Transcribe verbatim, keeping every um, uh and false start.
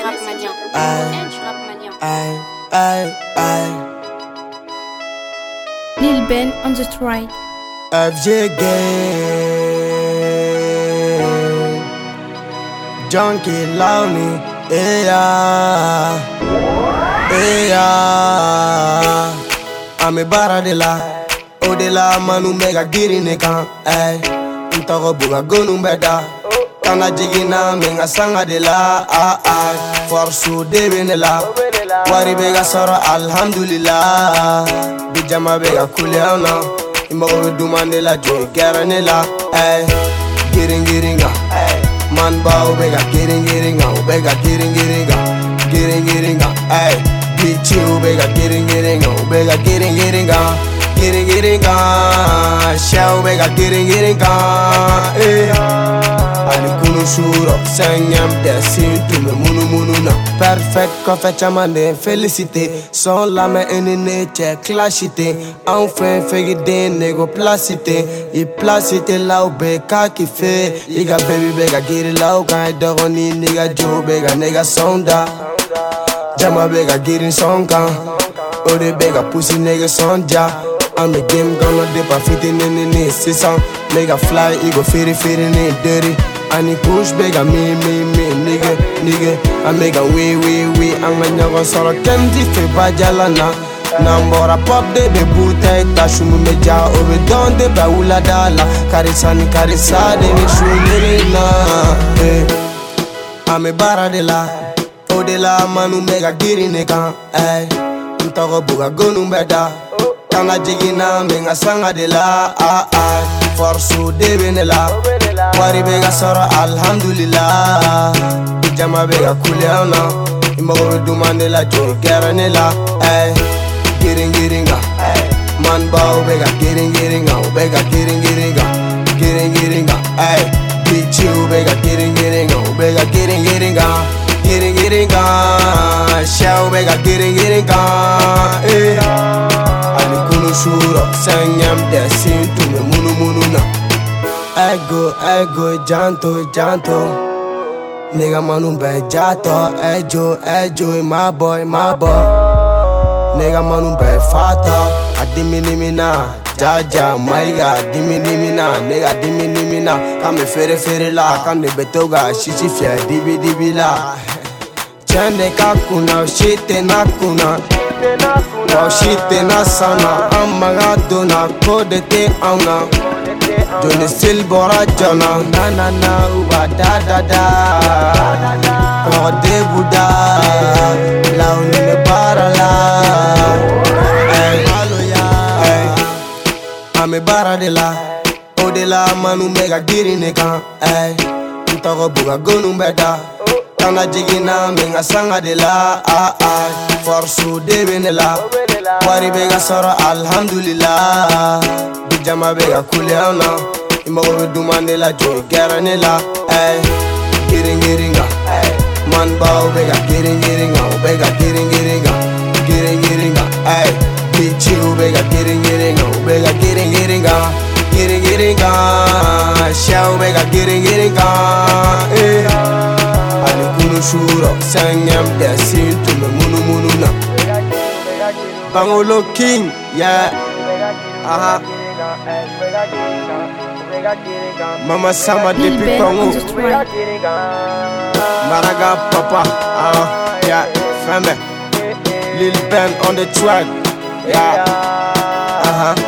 Rapmania. Aïe, Tu Rapmania. aïe, aïe, aïe. Lil Ben on the strike. F G Gang, Junkie Lowney, yeah, yeah. Ame bara de la, o de la manu mega giri ne kan, ay. Ntoko buga gonu beda, kana jigina menga sanga de la, ah ah. Forsu de bene la, wari bega soro alhamdulillah. Bijama bega kule ona. Imago be dumande la joy garane la, ay. Giring giringa, ay. Man ba obega giring giringa, obega giring giringa, giring giringa, ay. Bichi obega giring giringa, obega giring giringa, giring giringa, sha obega giring giringa, eh. Ali kunu shuro, sanyam desin tume munu munu na. Perfect koffe chamande félicité, son la main enene check clashité. Enfin fegi den nego placité, i placité la ou beka kife. Iga baby bega giri la ou kan dogoni nigga Joe bega nigga sonda. Jama bega giri sonkan, ode bega pussy nigga sonja. I'm the game gonna dip a fit in in in season. Mega fly, ego fitty fitty in dirty. And he push bigger me, me, me, nigga, nigga. I make a way, way, way. I'm a nigga, so I can't defeat Bajalana. Nambora pop de be bute, tashumu meja, over down de baula dala. Karisani, karisa, de me shulina. I'm a bara de la, o de la manu mega giri neka, ay. Ntoko buga gonu beda. Kana jigina menga sanga de la, ah ah. Forsu de bene la, wari bega soro alhamdulillah. Bijama bega kule ona, imago be dumande la joy garane la, ay. Giring giringa, ay. Man ba obega giring giringa, obega giring giringa, giring giringa, ay. Bichi obega giring giringa, obega giring giringa, giring giringa, sha obega giring giringa, eh. Shuro, sanyam desin tume munu munu na. Ego, ego, janto, janto. Nigga manu be jato. Ejo, ejo, my boy, my boy. Nigga manu be fata. Adimi nimina, jaja, my god. Dimi nimina, nigga dimi nimina. Kame fere fere la, kame betoga, shishi fia, dibi dibi la. Chende kakuna, shite nakuna. Wow, shit na sana, amaga dona kode te auna. Jone sil bora jana, na na na uba da da da. Oh de buda, la uni me bara la. Ay, ay, ame bara de la, o de la manu mega giri neka, ay. Ntoko buga gonu beda. Kana jigina menga sanga de la, ah ah. Forsu de bene la, wari bega soro alhamdulillah. Bijama bega kule ona, imago be dumande la joy garane la, ay. Giring giringa, ay. Man ba obega giring giringa, obega giring giringa, giring giringa, ay. Bichi obega giring giringa, obega giring giringa, giring giringa, sha obega giring giringa, eh. Shuro, sanyam desin tume munu munu na. Bangolo King, yeah. Aha. Mama Sama de Pipango. Maraga Papa, ah, yeah. Femme. Lil Ben on the track, yeah. Aha.